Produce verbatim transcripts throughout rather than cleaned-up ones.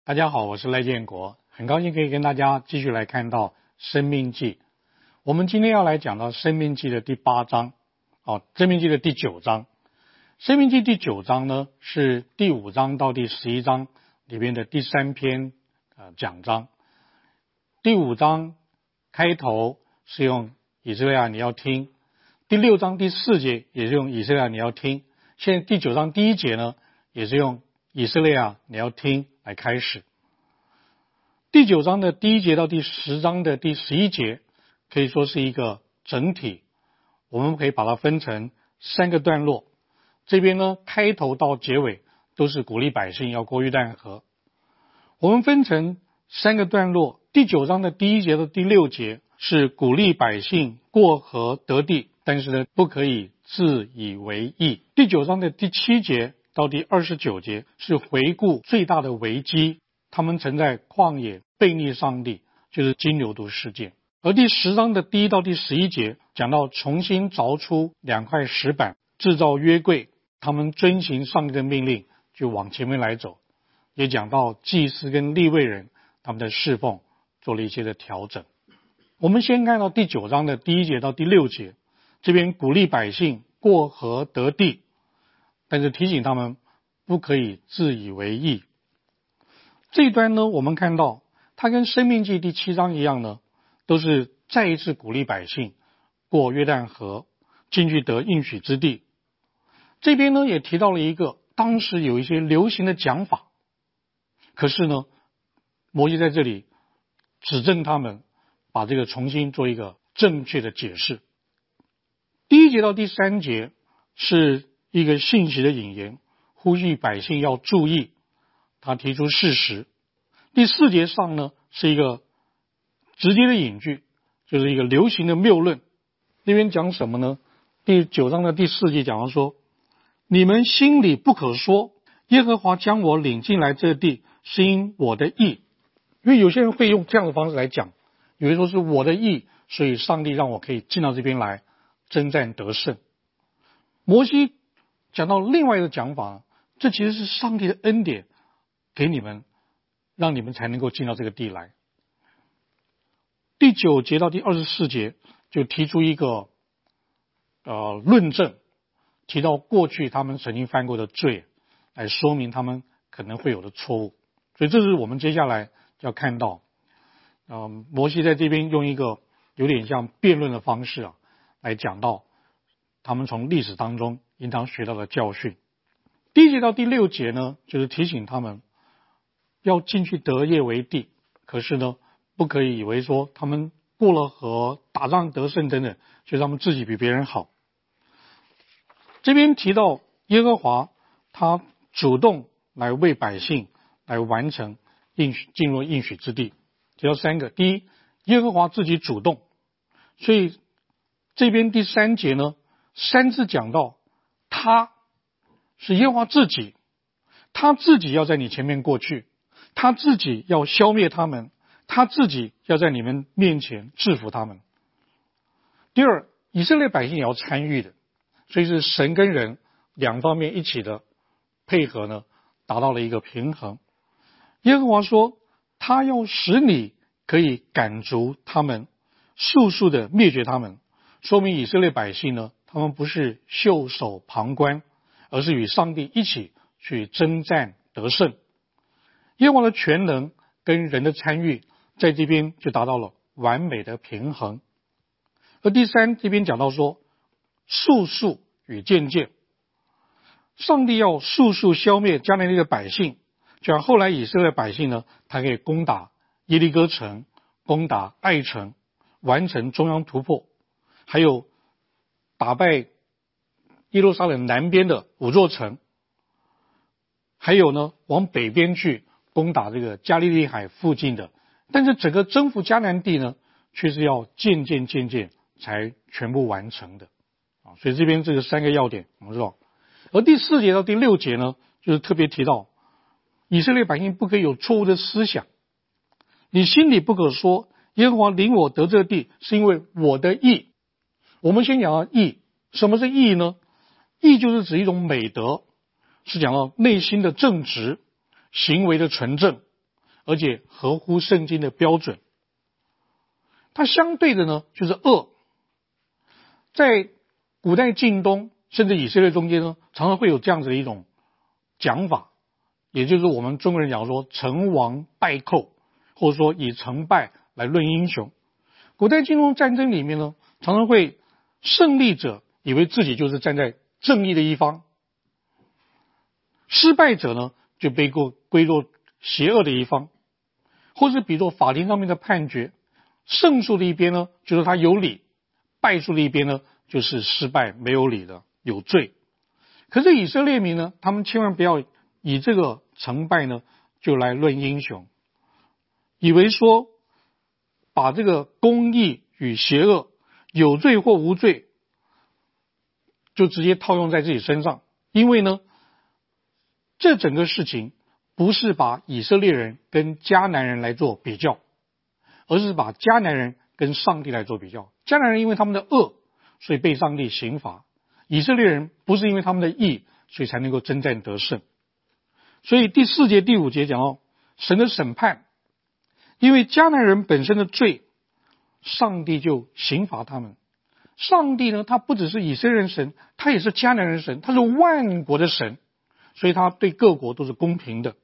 大家好，我是赖建国，很高兴可以跟大家继续来看到《申命记》。我们今天要来讲到《申命记》的第八章，哦，《申命记》的第九章。《申命记》第九章呢，是第五章到第十一章里面的第三篇呃讲章。第五章开头是用以色列啊你要听，第六章第四节也是用以色列啊你要听，现在第九章第一节呢，也是用以色列啊你要听来开始。第九章的第一节到第十章的第十一节可以说是一个整体，我们可以把它分成三个段落。这边呢，开头到结尾都是鼓励百姓要过约旦河。我们分成三个段落，第九章的第一节到第六节是鼓励百姓过河得地，但是呢，不可以自以为义。第九章的第七节到第二十九节是回顾最大的危机，他们曾在旷野悖逆上帝，就是金牛犊事件。而第十章的第一到第十一节讲到重新凿出两块石板，制造约柜，他们遵行上帝的命令就往前面来走，也讲到祭司跟利未人他们的侍奉做了一些的调整。我们先看到第九章的第一节到第六节，这边鼓励百姓过河得地，但是提醒他们不可以自以为义。这一端呢，我们看到它跟申命记第七章一样呢，都是再一次鼓励百姓过约旦河，进去得应许之地。这边呢也提到了一个当时有一些流行的讲法，可是呢摩西在这里指正他们，把这个重新做一个正确的解释。第一节到第三节是一个信息的引言，呼吁百姓要注意，他提出事实。第四节上呢是一个直接的引句，就是一个流行的谬论。那边讲什么呢？第九章的第四节讲到说，你们心里不可说，耶和华将我领进来这地是因我的义。因为有些人会用这样的方式来讲，有人说是我的义，所以上帝让我可以进到这边来征战得胜。摩西讲到另外一个讲法，这其实是上帝的恩典给你们，让你们才能够进到这个地来。第九节到第二十四节就提出一个呃论证，提到过去他们曾经犯过的罪，来说明他们可能会有的错误。所以这是我们接下来要看到，呃，摩西在这边用一个有点像辩论的方式啊，来讲到他们从历史当中应当学到的教训。第一节到第六节呢，就是提醒他们要进去得业为地，可是呢不可以以为说他们过了河打仗得胜等等，就他们自己比别人好。这边提到耶和华他主动来为百姓来完成应许进入应许之地，提到三个。第一，耶和华自己主动，所以这边第三节呢三次讲到他是耶和华自己，他自己要在你前面过去，他自己要消灭他们，他自己要在你们面前制服他们。第二，以色列百姓也要参与的，所以是神跟人两方面一起的配合呢，达到了一个平衡。耶和华说他要使你可以赶逐他们，速速的灭绝他们，说明以色列百姓呢，他们不是袖手旁观，而是与上帝一起去征战得胜。耶和华的全能跟人的参与在这边就达到了完美的平衡。而第三，这边讲到说速速与渐渐，上帝要速速消灭迦南地的百姓，就像后来以色列百姓呢，他可以攻打耶利哥城，攻打爱城，完成中央突破，还有打败耶路撒冷南边的五座城，还有呢往北边去攻打这个加利利海附近的。但是整个征服迦南地呢，却是要渐渐渐渐才全部完成的啊。所以这边这个三个要点我们知道。而第四节到第六节呢，就是特别提到以色列百姓不可以有错误的思想，你心里不可说耶和华领我得这地是因为我的义。我们先讲到义，什么是义呢？义就是指一种美德，是讲到内心的正直，行为的纯正， 而且合乎圣经的标准。它相对的呢，就是恶。在古代近东甚至以色列中间呢，常常会有这样子的一种讲法，也就是我们中国人讲说成王败寇，或者说以成败来论英雄。古代近东战争里面呢，常常会胜利者以为自己就是站在正义的一方，失败者呢就被归作邪恶的一方，或是比作法庭上面的判决，胜诉的一边呢就是他有理，败诉的一边呢就是失败没有理的有罪。可是以色列民呢，他们千万不要以这个成败呢就来论英雄，以为说把这个公义与邪恶，有罪或无罪就直接套用在自己身上。因为呢，这整个事情不是把以色列人跟迦南人来做比较，而是把迦南人跟上帝来做比较。迦南人因为他们的恶，所以被上帝刑罚，以色列人不是因为他们的义，所以才能够征战得胜。所以第四节第五节讲到神的审判，因为迦南人本身的罪，上帝就刑罚他们。上帝呢，他不只是以色列人神，他也是迦南人神，他是万国的神，所以他对各国都是公平的。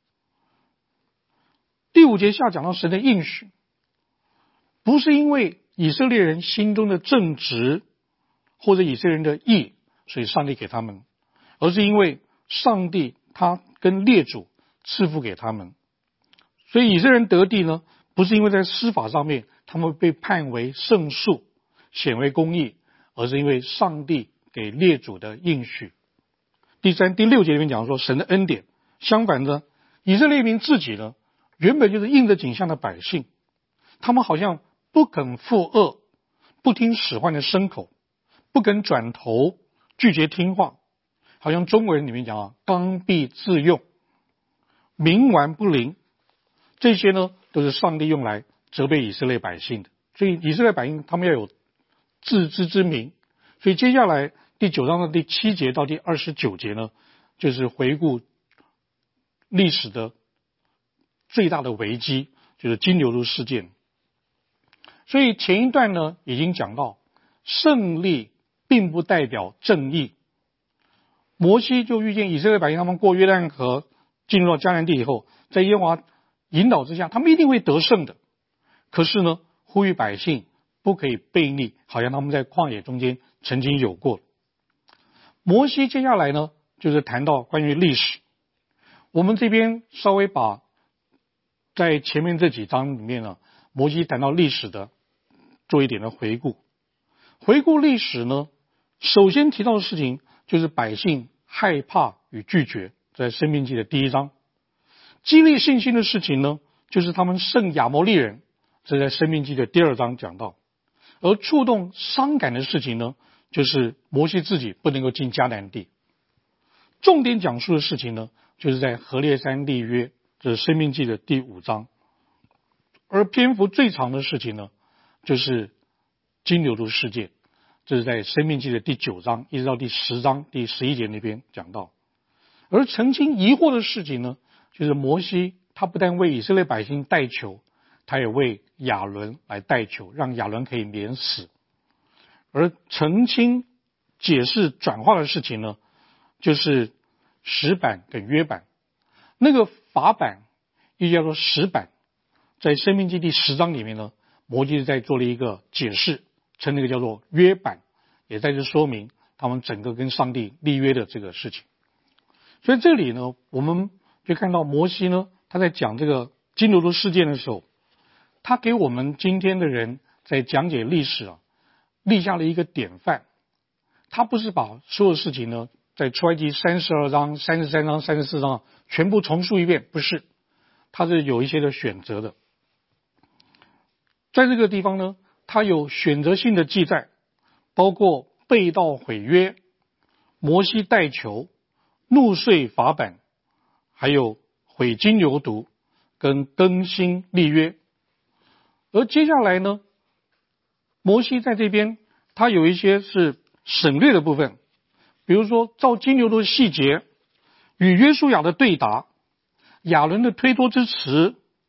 第五节下讲到神的应许，不是因为以色列人心中的正直或者以色列人的义，所以上帝给他们，而是因为上帝他跟列祖赐福给他们。所以以色列人得地呢，不是因为在司法上面他们被判为胜诉显为公义，而是因为上帝给列祖的应许。第三、第六节里面讲说神的恩典，相反的，以色列民自己呢，原本就是应着景象的百姓，他们好像不肯负恶，不听使唤的牲口，不肯转头，拒绝听话，好像中国人里面讲啊，刚愎自用，冥顽不灵，这些呢都是上帝用来责备以色列百姓的。所以以色列百姓他们要有自知之明。所以接下来第九章的第七节到第二十九节呢，就是回顾历史的最大的危机，就是金牛犊事件。所以前一段呢已经讲到，胜利并不代表正义。摩西就遇见以色列百姓他们过约旦河进入到迦南地以后，在耶和华引导之下，他们一定会得胜的。可是呢，呼吁百姓不可以悖逆，好像他们在旷野中间曾经有过。摩西接下来呢，就是谈到关于历史。我们这边稍微把在前面这几章里面呢，摩西谈到历史的做一点的回顾。回顾历史呢，首先提到的事情就是百姓害怕与拒绝，在申命记的第一章。激励信心的事情呢，就是他们胜亚摩利人，这在申命记的第二章讲到。而触动伤感的事情呢，就是摩西自己不能够进迦南地。重点讲述的事情呢，就是在何烈山立约，这是申命记的第五章。而篇幅最长的事情呢，就是金牛犊事件，这是在申命记的第九章一直到第十章第十一节那边讲到。而澄清疑惑的事情呢，就是摩西他不但为以色列百姓代求，他也为亚伦来代求，让亚伦可以免死。而澄清解释转化的事情呢，就是石板跟约板。那个法板又叫做石板，在申命记第十章里面呢，摩西在做了一个解释，称那个叫做约板，也在这说明他们整个跟上帝立约的这个事情。所以这里呢，我们就看到摩西呢，他在讲这个金牛犊事件的时候，他给我们今天的人在讲解历史啊，立下了一个典范。他不是把所有事情呢，在出埃及三十二章、三十三章、三十四章全部重述一遍，不是，他是有一些的选择的。在这个地方呢，他有选择性的记载，包括背道毁约、摩西代求、怒碎法版，还有毁金牛犊跟更新立约。而接下来呢，摩西在这边他有一些是省略的部分，比如说造金牛犊的细节，与约书亚的对答，亚伦的推脱之词，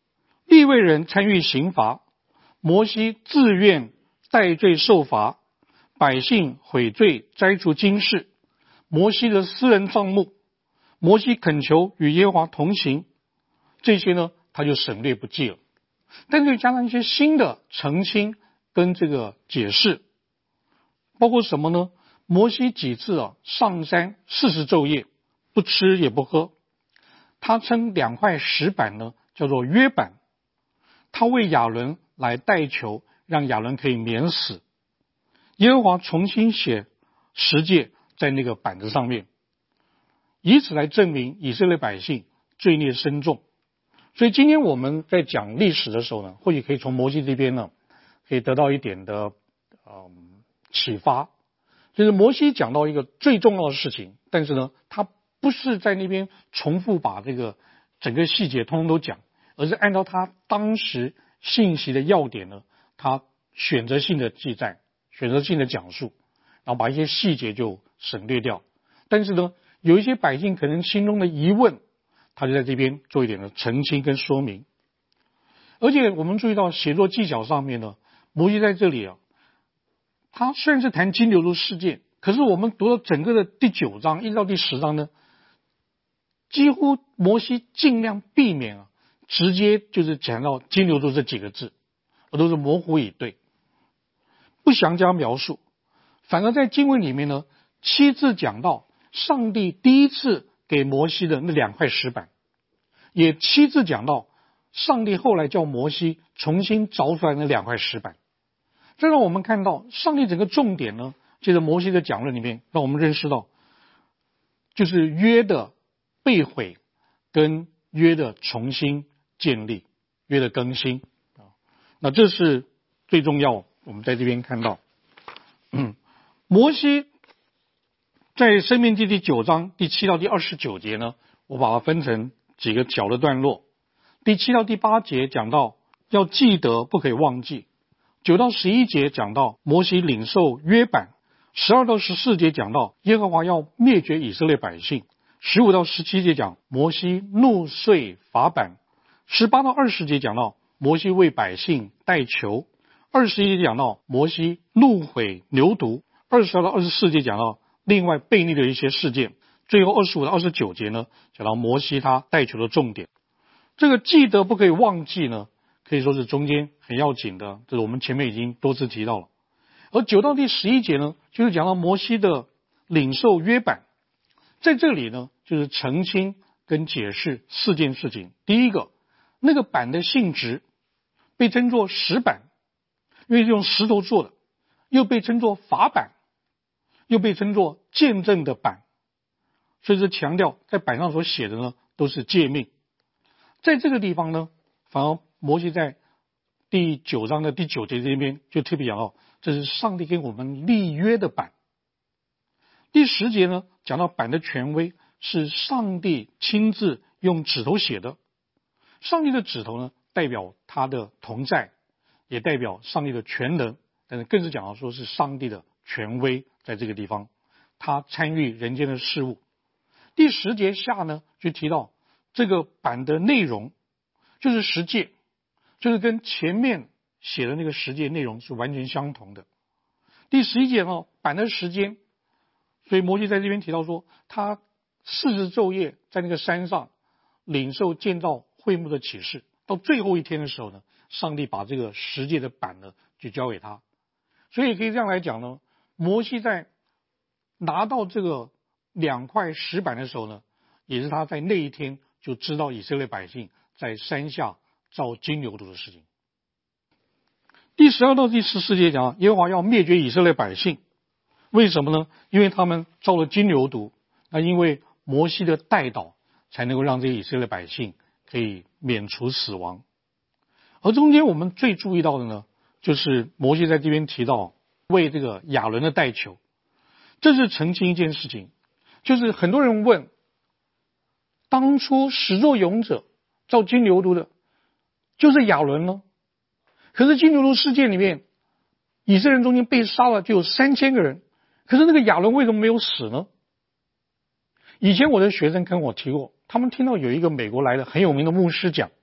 利未人参与刑罚，摩西自愿代罪受罚，百姓悔罪摘除经室，摩西的私人帐幕，摩西恳求与耶和华同行，这些呢他就省略不计了，但是加上一些新的澄清跟这个解释，包括什么呢？摩西几次啊上山四十昼夜，不吃也不喝，他称两块石板呢叫做约板，他为亚伦来代求，让亚伦可以免死。耶和华重新写十诫在那个板子上面，以此来证明以色列百姓罪孽深重。所以今天我们在讲历史的时候呢，或许可以从摩西这边呢可以得到一点的、嗯、启发，就是摩西讲到一个最重要的事情，但是呢他不是在那边重复把这个整个细节通通都讲，而是按照他当时信息的要点呢，他选择性的记载，选择性的讲述，然后把一些细节就省略掉。但是呢有一些百姓可能心中的疑问，他就在这边做一点的澄清跟说明。而且我们注意到写作技巧上面呢，摩西在这里啊，他虽然是谈金牛犊事件，可是我们读到整个的第九章一直到第十章呢，几乎摩西尽量避免啊直接就是讲到金牛犊这几个字，而都是模糊以对，不详加描述。反而在经文里面呢，七次讲到上帝第一次给摩西的那两块石板，也七次讲到上帝后来叫摩西重新凿出来那两块石板。这让我们看到上帝整个重点呢，借着摩西的讲论里面，让我们认识到就是约的被毁跟约的重新建立，约的更新。那这是最重要，我们在这边看到嗯，摩西在申命记第九章第七到第二十九节呢，我把它分成几个小的段落。第七到第八节讲到要记得不可以忘记，九到十一节讲到摩西领受约版，十二到十四节讲到耶和华要灭绝以色列百姓，十五到十七节讲摩西怒碎法版，十八到二十节讲到摩西为百姓代求，二十一节讲到摩西怒毁牛犊，二十二到二十四节讲到另外悖逆的一些事件，最后二十五到二十九节呢讲到摩西他代求的重点。这个记得不可以忘记呢，可以说是中间很要紧的，这是我们前面已经多次提到了。而九到第十一节呢，就是讲到摩西的领受约版，在这里呢就是澄清跟解释四件事情。第一个，那个板的性质被称作石板，因为是用石头做的，又被称作法板，又被称作见证的板，所以是强调在板上所写的呢都是诫命。在这个地方呢，反而摩西在第九章的第九节这边就特别讲到，这是上帝跟我们立约的板。第十节呢讲到板的权威是上帝亲自用指头写的，上帝的指头呢代表他的同在，也代表上帝的全能，但是更是讲到说是上帝的权威在这个地方，他参与人间的事物。第十节下呢就提到这个版的内容就是十诫，就是跟前面写的那个十诫内容是完全相同的。第十一节呢，版的时间，所以摩西在这边提到说，他四十昼夜在那个山上领受建造会幕的启示，到最后一天的时候呢，上帝把这个十诫的版呢就交给他。所以可以这样来讲呢，摩西在拿到这个两块石板的时候呢，也是他在那一天就知道以色列百姓在山下造金牛犊的事情。第十二到第十四节讲，耶和华要灭绝以色列百姓，为什么呢？因为他们造了金牛犊，那因为摩西的代祷才能够让这些以色列百姓可以免除死亡。而中间我们最注意到的呢，就是摩西在这边提到为这个亚伦的代求，这是澄清一件事情，就是很多人问，当初始作俑者造金牛犊的就是亚伦呢？可是金牛犊事件里面，以色列人中间被杀了就有三千个人，可是那个亚伦为什么没有死呢？以前我的学生跟我提过，他们听到有一个美国来的很有名的牧师讲，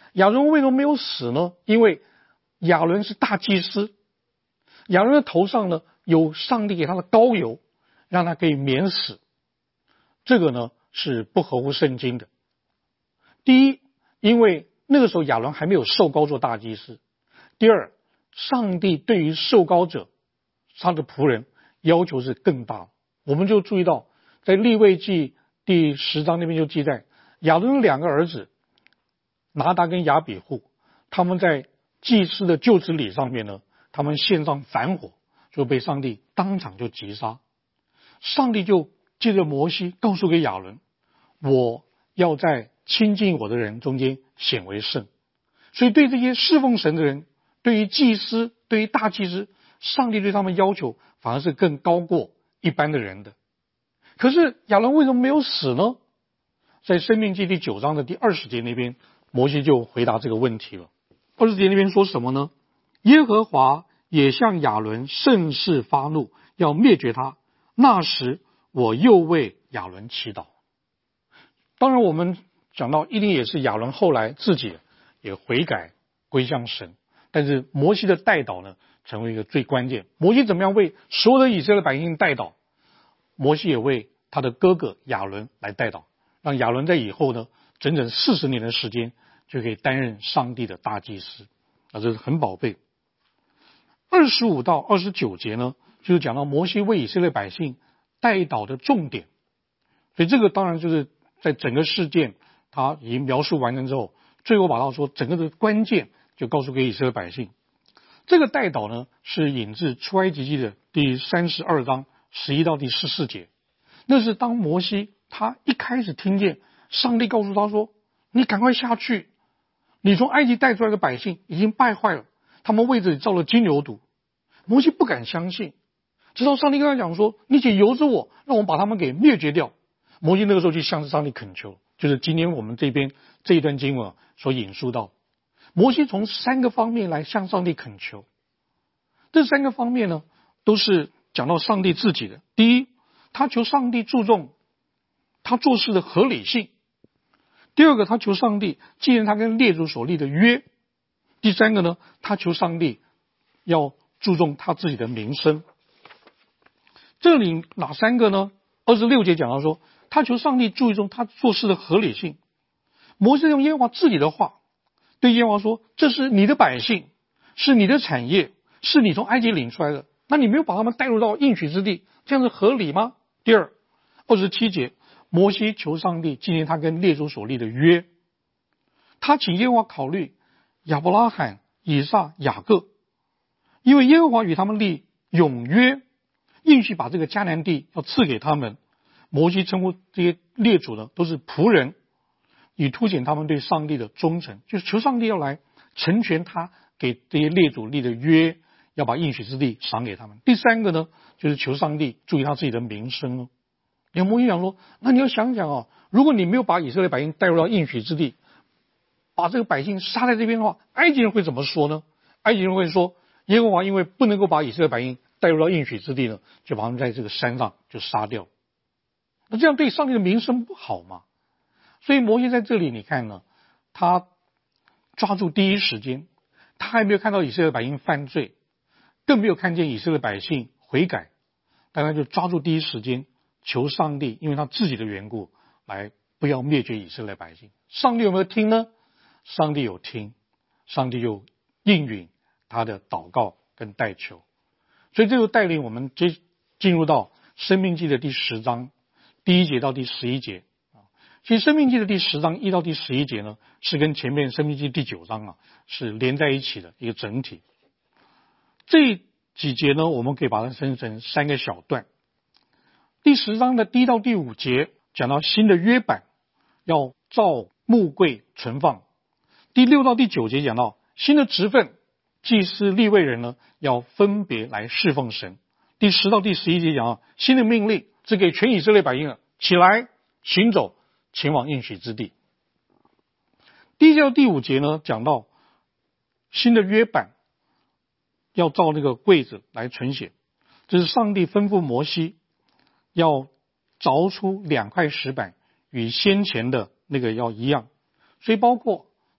亚伦为什么没有死呢？因为亚伦是大祭司，亚伦的头上呢有上帝给他的膏油，让他可以免死。这个呢是不合乎圣经的。第一，因为那个时候亚伦还没有受膏做大祭司。第二，上帝对于受膏者他的仆人要求是更大。我们就注意到在利未记第十章那边就记载，亚伦的两个儿子拿达跟亚比户，他们在祭司的就职礼上面呢，他们献上反火，就被上帝当场就击杀。上帝就借着摩西告诉给亚伦，我要在亲近我的人中间显为圣。所以对这些侍奉神的人，对于祭司，对于大祭司，上帝对他们要求反而是更高过一般的人的。可是亚伦为什么没有死呢？在申命记第九章的第二十节那边，摩西就回答这个问题了。二十节那边说什么呢？耶和华也向亚伦甚是发怒，要灭绝他。那时我又为亚伦祈祷。当然我们讲到一定也是亚伦后来自己也悔改归向神，但是摩西的代祷呢成为一个最关键。摩西怎么样为所有的以色列百姓代祷？摩西也为他的哥哥亚伦来代祷，让亚伦在以后呢整整四十年的时间就可以担任上帝的大祭司，啊，这是很宝贝。二十五到二十九节呢，就是讲到摩西为以色列百姓代祷的重点。所以这个当然就是在整个事件他已经描述完成之后，最后把他说整个的关键就告诉给以色列百姓。这个代祷呢是引自出埃及记的第三十二章十一到第十四节。那是当摩西他一开始听见上帝告诉他说，你赶快下去，你从埃及带出来的百姓已经败坏了，他们为这里造了金牛犊。摩西不敢相信，直到上帝跟他讲说，你且由着我，让我把他们给灭绝掉。摩西那个时候就向上帝恳求，就是今天我们这边这一段经文所引述到，摩西从三个方面来向上帝恳求。这三个方面呢都是讲到上帝自己的。第一，他求上帝注重他做事的合理性。第二个，他求上帝纪念他跟列祖所立的约。第三个呢，他求上帝要注重他自己的名声。这里哪三个呢？二十六节讲到说，他求上帝注重他做事的合理性。摩西用耶和华自己的话对耶和华说，这是你的百姓，是你的产业，是你从埃及领出来的，那你没有把他们带入到应许之地，这样是合理吗？第二，二十七节，摩西求上帝纪念他跟列祖所立的约。他请耶和华考虑亚伯拉罕、以撒、雅各，因为耶和华与他们立永约，应许把这个迦南地要赐给他们。摩西称呼这些列祖呢都是仆人，以凸显他们对上帝的忠诚，就是求上帝要来成全他给这些列祖立的约，要把应许之地赏给他们。第三个呢，就是求上帝注意他自己的名声哦。有摩西讲说，那你要想想哦，如果你没有把以色列百姓带入到应许之地，把这个百姓杀在这边的话，埃及人会怎么说呢？埃及人会说，耶和华因为不能够把以色列百姓带入到应许之地呢，就把他们在这个山上就杀掉。那这样对上帝的名声不好吗？所以摩西在这里你看呢，他抓住第一时间，他还没有看到以色列百姓犯罪，更没有看见以色列百姓悔改，但他就抓住第一时间求上帝因为他自己的缘故来不要灭绝以色列百姓。上帝有没有听呢？上帝有听，上帝就应允他的祷告跟代求。所以这就带领我们接进入到申命记的第十章第一节到第十一节。其实申命记的第十章一到第十一节呢，是跟前面申命记第九章啊是连在一起的一个整体。这几节呢，我们可以把它分成三个小段。第十章的第一到第五节讲到新的约版要照木柜存放。第六到第九节讲到新的职分，祭司利未人呢要分别来侍奉神。第十到第十一节讲到新的命令是给全以色列百姓的，起来行走，前往应许之地。第一节到第五节呢讲到新的约版要照那个柜子来存写，这是上帝吩咐摩西要凿出两块石板，与先前的那个要一样，所以包括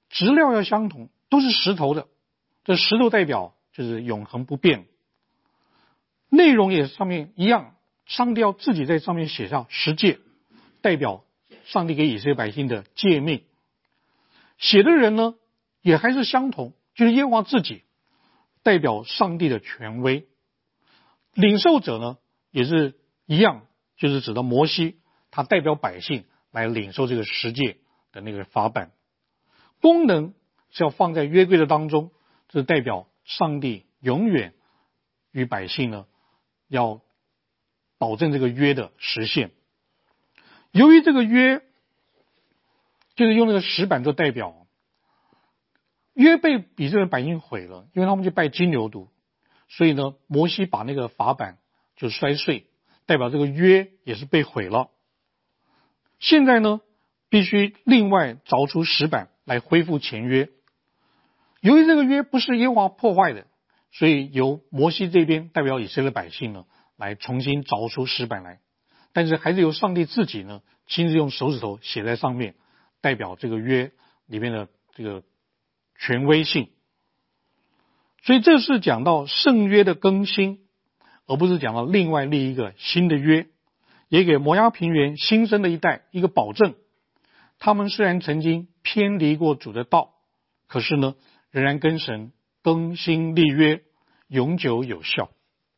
质料要相同，都是石头的，这石头代表就是永恒不变，内容也上面一样，上帝要自己在上面写上十诫，代表上帝给以色列百姓的诫命。写的人呢也还是相同，就是耶和华自己，代表上帝的权威。领受者呢也是一样，就是指的摩西，他代表百姓来领受这个十诫的那个法版。功能是要放在约柜的当中，这是代表上帝永远与百姓呢要保证这个约的实现。由于这个约就是用那个石板做代表，约被以色列百姓毁了，因为他们去拜金牛犊，所以呢摩西把那个法板就摔碎，代表这个约也是被毁了。现在呢必须另外凿出石板来恢复前约。由于这个约不是耶和华破坏的，所以由摩西这边代表以色列百姓呢来重新凿出石板来，但是还是由上帝自己呢亲自用手指头写在上面，代表这个约里面的这个权威性。所以这是讲到圣约的更新，而不是讲到另外立一个新的约，也给摩押平原新生的一代一个保证，他们虽然曾经偏离过主的道，可是呢仍然跟神更新立约，永久有效。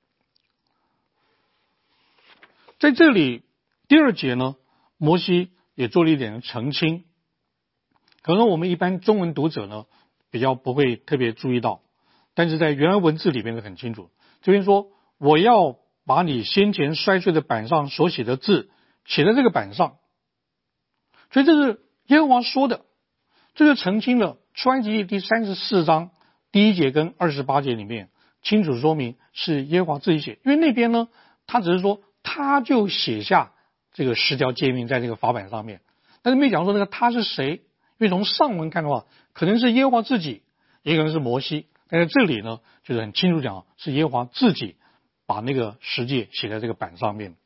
在这里第二节呢，摩西也做了一点澄清，可能我们一般中文读者呢比较不会特别注意到，但是在原来文字里面是很清楚。这边说我要把你先前摔碎的板上所写的字写在这个板上，所以这是耶和华说的。这就澄清了出埃及记第三十四章第一节跟二十八节里面清楚说明是耶和华自己写，因为那边呢他只是说他就写下这个十条诫命在这个法板上面，但是没讲说那个他是谁，因为从上文看的话可能是耶和华自己，也可能是摩西，但是这里呢就是很清楚讲是耶和华自己把那个十诫写在这个板上面。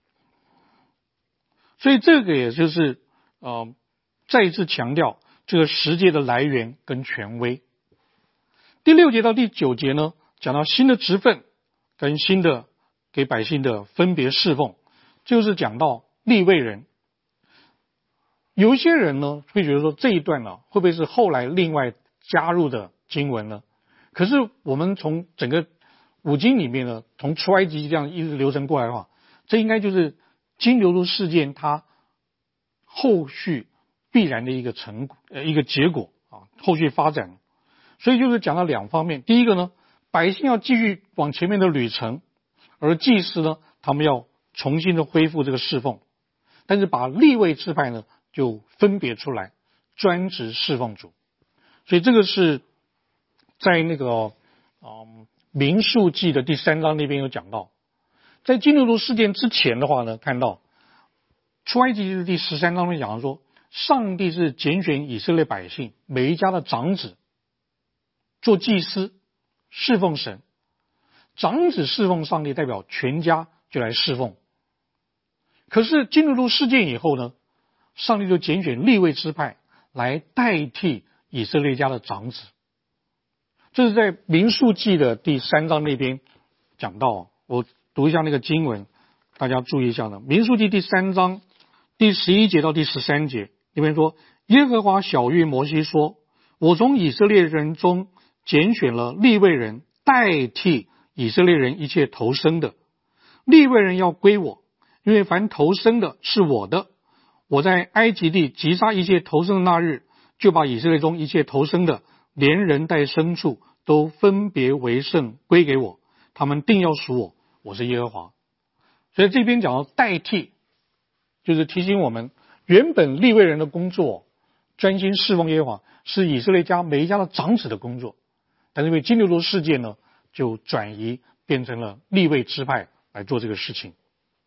所以这个也就是呃再一次强调这个十诫的来源跟权威。第六节到第九节呢讲到新的职分跟新的给百姓的分别侍奉，就是讲到利未人。有一些人呢会觉得说这一段呢会不会是后来另外加入的经文呢？可是我们从整个五经里面呢，从出埃及这样一直流程过来的话，这应该就是金牛犊事件它后续必然的一个成呃一个结果啊，后续发展。所以就是讲到两方面，第一个呢，百姓要继续往前面的旅程，而祭司呢，他们要重新的恢复这个侍奉，但是把利未支派呢就分别出来，专职侍奉主。所以这个是在那个嗯民数记的第三章那边有讲到。在金牛犊事件之前的话呢，看到出埃及记的第十三章里讲说，上帝是拣选以色列百姓每一家的长子做祭司侍奉神，长子侍奉上帝代表全家就来侍奉。可是金牛犊事件以后呢，上帝就拣选利未支派来代替以色列家的长子。这是在民数记的第三章那边讲到，我读一下那个经文，大家注意一下呢。民数记第三章第十一节到第十三节里面说，耶和华晓谕摩西说，我从以色列人中拣选了利未人代替以色列人一切投生的，利未人要归我，因为凡投生的是我的。我在埃及地击杀一切投生的那日，就把以色列中一切投生的连人带牲畜都分别为圣归给我，他们定要属我，我是耶和华。所以这边讲到代替，就是提醒我们原本利未人的工作专心侍奉耶和华是以色列家每一家的长子的工作，但是因为金牛犊事件呢，就转移变成了利未支派来做这个事情。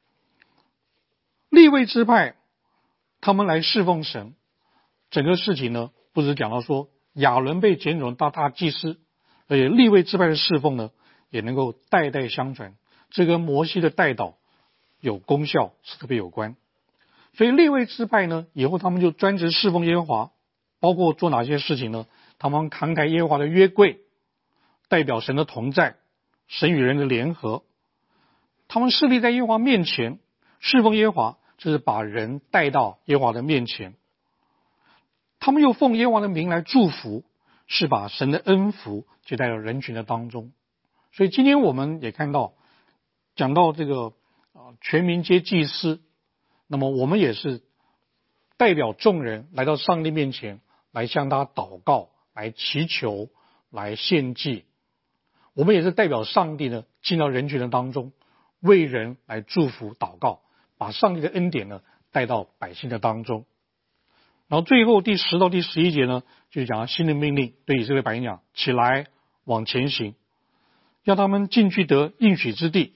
利未支派他们来侍奉神，整个事情呢不只讲到说亚伦被拣选当大祭司，而且利未支派的侍奉呢也能够代代相传，这跟摩西的代祷有功效，是特别有关。所以利未支派呢以后他们就专职侍奉耶和华， 包括做哪些事情呢？他们扛抬耶和华的约柜，代表神的同在，神与人的联合。他们侍立在耶和华面前，侍奉耶和华，这是把人带到耶和华的面前。他们又奉耶和华的名来祝福，是把神的恩福就带到人群的当中。所以今天我们也看到，讲到这个、呃、全民皆祭司，那么我们也是代表众人来到上帝面前，来向他祷告，来祈求，来献祭。我们也是代表上帝呢，进到人群的当中，为人来祝福祷告，把上帝的恩典呢带到百姓的当中。然后最后第十到第十一节呢，就讲到新的命令，对以色列百姓讲，起来往前行，要他们进去得应许之地。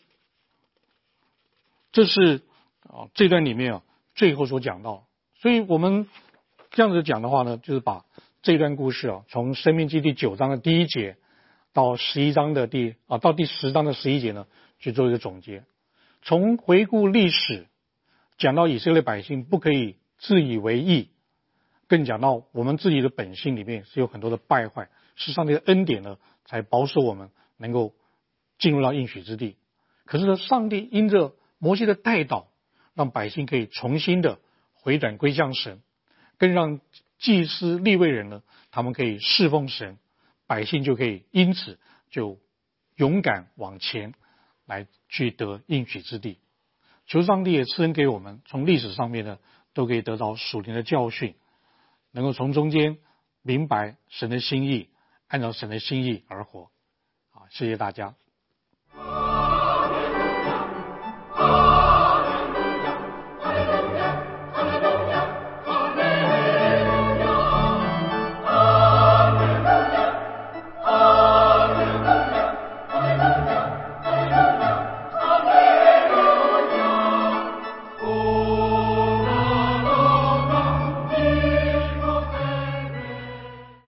这是、啊、这段里面啊最后所讲到。所以我们这样子讲的话呢，就是把这段故事啊，从申命记第九章的第一节到十一章的第啊到第十章的十一节呢，去做一个总结。从回顾历史讲到以色列百姓不可以自以为义，更讲到我们自己的本性里面是有很多的败坏，是上帝的恩典呢才保守我们能够进入到应许之地。可是呢，上帝因着摩西的代祷，让百姓可以重新的回转归向神，更让祭司利未人呢，他们可以侍奉神，百姓就可以因此就勇敢往前来去得应许之地。求上帝也赐恩给我们，从历史上面呢都可以得到属灵的教训，能够从中间明白神的心意，按照神的心意而活。好，谢谢大家。